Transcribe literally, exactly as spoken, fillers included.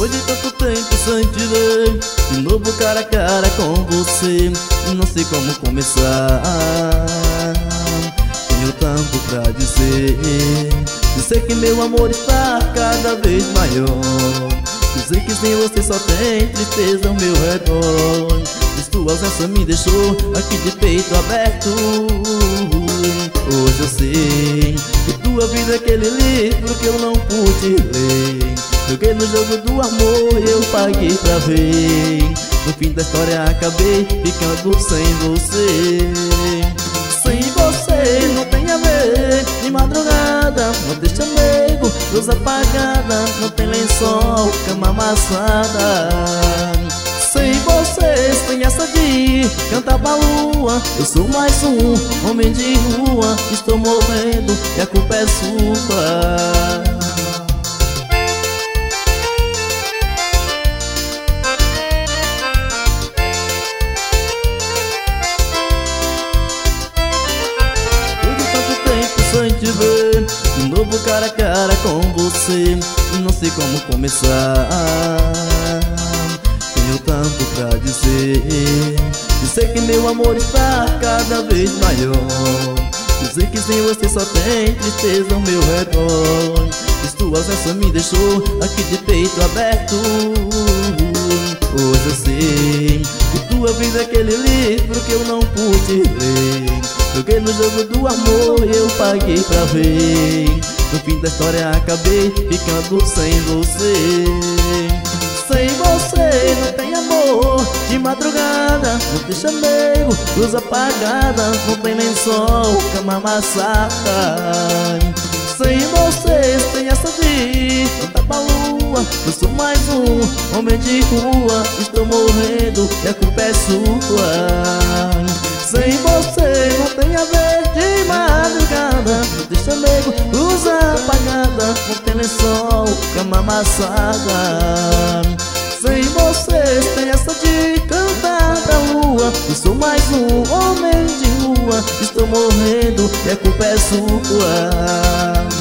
Depois de tanto tempo sem te ver, de novo cara a cara com você, não sei como começar. Tenho tanto pra dizer, dizer que meu amor está cada vez maior, dizer que sem você só tem tristeza ao meu redor. Diz tua ausência me deixou aqui de peito aberto. Hoje eu sei que tua vida é aquele livro que eu não pude ler. Joguei no jogo do amor e eu paguei pra ver. No fim da história acabei ficando sem você. Sem você não tem a ver. De madrugada não tem chamego, luz apagada, não tem lençol, cama amassada. Sem você, sem essa de cantar pra lua, eu sou mais um homem de rua. Estou morrendo e a culpa é sua. Sem te ver, de novo cara a cara com você, não sei como começar. Tenho tanto pra dizer, dizer que meu amor está cada vez maior, dizer que sem você só tem tristeza ao meu redor. Diz tua ausência me deixou aqui de peito aberto. Hoje eu sei que tua vida é aquele livro que eu não pude ler. Joguei no jogo do amor e eu paguei pra ver. No fim da história acabei ficando sem você. Sem você não tem amor. De madrugada não tem chamego, luz apagada, não tem lençol, cama amassada. Sem você tem essa de cantar pra lua, eu sou mais um homem de rua. Estou morrendo e a culpa é sua. Sem você não tem a ver. De madrugada não tem chamego, luz apagada, não tem lençol, cama amassada. Sem você tem essa de cantar pra lua, eu sou mais um homem de rua. Estou morrendo e a culpa é sua.